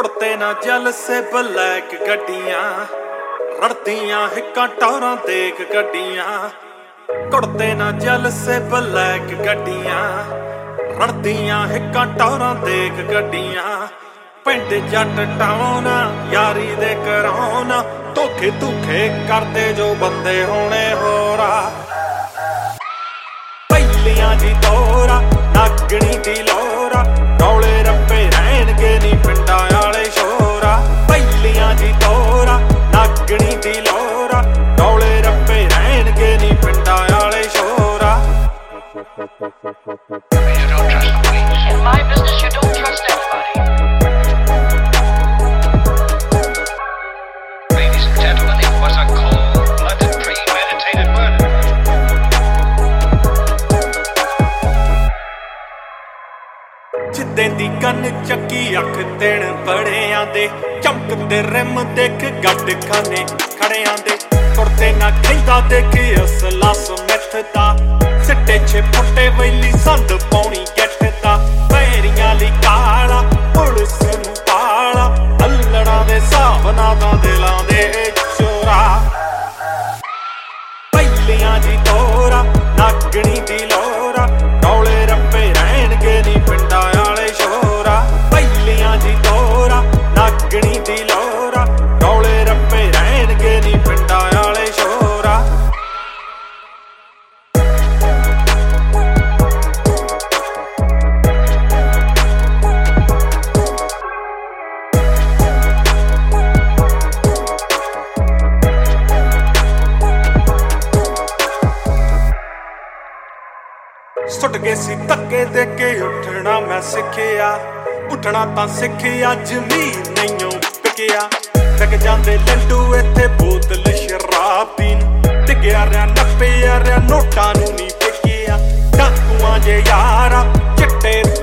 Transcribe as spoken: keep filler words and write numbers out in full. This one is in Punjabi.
ਕੁੜਤੇ ਨਾ ਜਲਸੇ ਬਲੈਕ ਗੱਡੀਆਂ ਰੜਦੀਆਂ ਹਿੱਕਾਂ ਟੌਰਾਂ ਦੇਖ ਗੱਡੀਆਂ ਕੁੜਤੇ ਨਾ ਜਲਸੇ ਬਲੈਕ ਗੱਡੀਆਂ ਰੜਦੀਆਂ ਹਿੱਕਾਂ ਟੌਰਾਂ ਦੇਖ ਗੱਡੀਆਂ ਪਿੰਡ ਜੱਟ ਟਾਉਣ ਯਾਰੀ ਦੇ ਕਰਾਉਣ ਧੋਖੇ ਧੁਖੇ ਕਰਦੇ ਜੋ ਬੰਦੇ ਹੋਣੇ ਹੋਰਾ ਪਹਿਲੀਆਂ ਦੀ ਤੋਰਾ ਨਾਗਣੀ ਦੀ ਲੋਰਾ ਰੌਲੇ ਰੱਪੇ ਰਹਿਣਗੇ ਨੀ ਪਿੰਡਾਂ ਵਾਲੇ ਸ਼ੋਰਾ ਪਹਿਲੀਆਂ ਦੀ ਤੋਰਾ ਨਾਗਣੀ ਦੀ ਲੋਰਾ ਰੌਲੇ ਰੱਪੇ ਰਹਿਣਗੇ ਨੀ ਪਿੰਡਾਂ ਵਾਲੇ ਸ਼ੋਰਾ You don't trust the police. In my business, you don't trust anybody. Ladies and gentlemen, it was a cold-blooded, premeditated murder. ਜਿੱਦਾਂ ਦੀ ਕੰਨ ਚੱਕੀ ਅੱਖ ਦੇਣ ਬੜਿਆਂ ਦੇ ਚਮਕਦੇ ਰਿਮ ਦੇਖ ਗੱਡ ਖਾਨੇ ਖੜਿਆਂ ਦੇ ਕੁੜਤੇ ਨਾ ਖੈਂਦਾ ਦੇਖ ਅਸਲਾ ਸਮਿੱਥ ਦਾ ਸਿੱਟੇ ਛੇ ਫੁੱਟੇ ਵੈਲੀ ਸੰਦ ਪਾਉਣੀ ਗੱਟ ਦਾ ਪੈਰੀਆਂ ਲਈ ਕਾਲਾ ਪੁਲਿਸ ਨੂੰ ਪਾਲਾ ਹੱਲੜਾਂ ਦੇ ਹਿਸਾਬ ਨਾਲ ਤਾਂ ਦਿਲਾਂ ਦੇ ਚੋਰਾ ਪਹਿਲੀਆਂ ਦੀ ਤੋਰਾ ਨਾਗਣੀ ਦੀ ਲੋਰਾ ਰੌਲੇ ਰੱਪੇ ਰਹਿਣਗੇ ਨੀ ਪਿੰਡਾਂ ਵਾਲੇ ਸ਼ੋਰਾ ਪਹਿਲੀਆਂ ਦੀ ਤੋਰਾ ਨਾਗਣੀ ਦੀ ਲੋਰਾ ਰੌਲੇ ਰੱਪੇ ਰਹਿਣਗੇ ਨੀ ਪਿੰਡਾਂ ਵਾਲੇ ਸ਼ੋਰਾ ਸੁੱਟ ਗਏ ਸੀ ਧੱਕੇ ਦੇ ਕੇ ਉੱਠਣਾ ਮੈਂ ਸਿੱਖਿਆ ਉੱਠਣਾ ਤਾਂ ਸਿੱਖਿਆ ਜ਼ਮੀਰ ਨਹੀਂਓ ਪਿਕਿਆ ਟਕ ਜਾਂਦੇ ਲੱਡੂ ਇੱਥੇ ਬੋਤਲ ਸ਼ਰਾਬ ਦੀ ਨੂੰ ਟਿਕਿਆ ਰਿਆ ਨੱਪਿਆ ਰਿਆ ਨੋਟਾਂ ਨੂੰ ਨਹੀਂ ਪਿਕਿਆ ਡਾਕੂਆਂ ਜੇ ਯਾਰਾ ਚਿੱਟੇ